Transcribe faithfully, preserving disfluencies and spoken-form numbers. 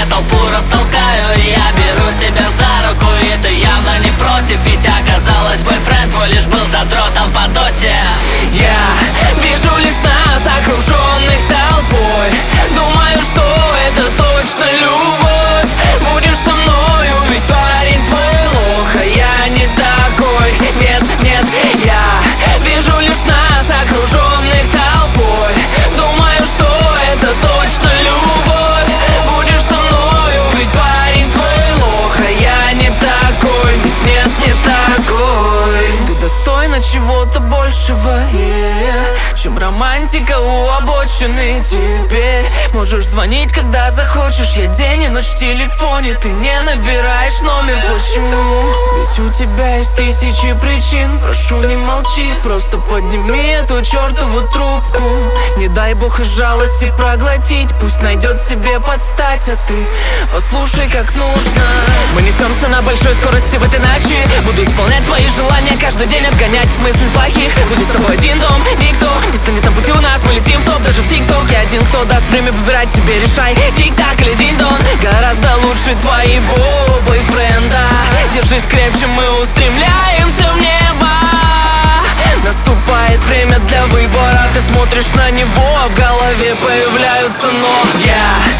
я толпу растолкаю. И я беру тебя за руку, и ты явно не против. Ведь оказалось, бойфренд твой лишь был задротом по доте. Я вижу лишь нас, окруженных толпой. Думаю, что это точно любовь. Будешь со мною, ведь парень твой лох, а я не такой. Нет, нет, я вижу лишь нас, окруженных толпой. Думаю, что это точно любовь. Будешь со мною, ведь парень твой лох, а я не такой. Нет, нет, не такой. Ты достойна чего-то большего, yeah, чем романтика у обочины. Теперь можешь звонить, когда захочешь. Я день и ночь в телефоне, ты не набираешь номер. Почему? Ведь у тебя есть тысячи причин. Прошу, не молчи, просто подними эту чертову трубку. Не дай бог из жалости проглотить. Пусть найдет себе подстать, а ты послушай как нужно. Мы несемся на большой скорости в этой ночи. Буду исполнять твои желания, каждый день отгонять мыслей плохих. Будет с тобой один дом, никто не станет на пути у нас. Мы летим в топ, даже в тик-ток. Я один, кто даст время выбирать, тебе решай. Тик-так или динь-дон, гораздо лучше твоего бойфренда. Держись крепче, мы устремляемся в небо. Наступает время для выбора. Ты смотришь на него, а в голове появляются но. Я